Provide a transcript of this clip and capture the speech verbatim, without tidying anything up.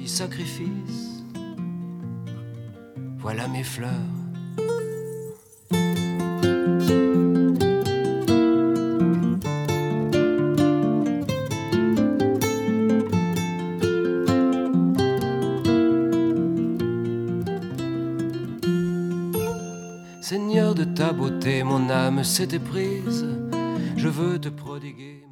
petit sacrifice. Voilà mes fleurs. Seigneur de ta beauté, mon âme s'est éprise. Je veux te prodiguer